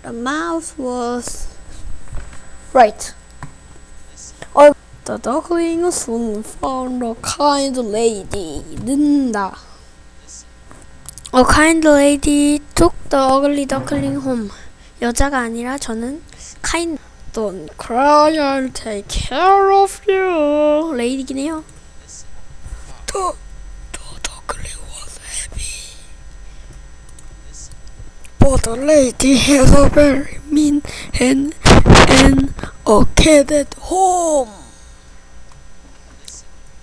The mouse was right. Oh, the duckling soon found a kind lady. 는다. A kind lady took the ugly duckling home. 여자가 아니라 저는 kind. Don't cry, I'll take care of you. 레이디긴 해요. The duckling was happy. But the lady had a very mean hen and a cat at home.